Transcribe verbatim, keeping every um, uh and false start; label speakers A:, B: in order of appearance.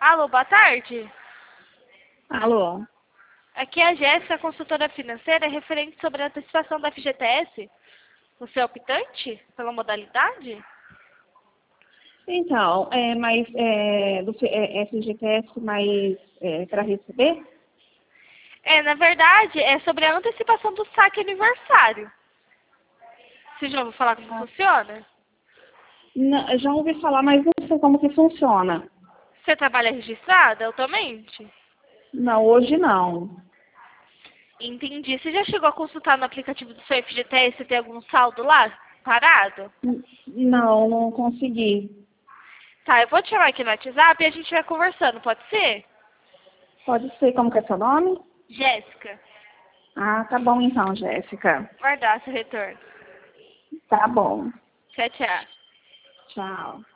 A: Alô, boa tarde.
B: Alô?
A: Aqui é a Jéssica, consultora financeira, referente sobre a antecipação da F G T S. Você é optante pela modalidade?
B: Então, é, mas é, do é, F G T S, mas é, para receber?
A: É, na verdade, é sobre a antecipação do saque aniversário. Você já ouviu falar como
B: Ah,
A: funciona?
B: não, eu já ouvi falar, mas não sei como que funciona.
A: Você trabalha registrada atualmente?
B: Não, hoje não.
A: Entendi. Você já chegou a consultar no aplicativo do seu F G T S se tem algum saldo lá parado?
B: N- Não, não consegui.
A: Tá, eu vou te chamar aqui no WhatsApp e a gente vai conversando, pode ser?
B: Pode ser, como que é seu nome?
A: Jéssica,
B: Ah, tá bom então, Jéssica.
A: guardar seu retorno.
B: Tá bom.
A: Tchau, tchau.
B: Tchau.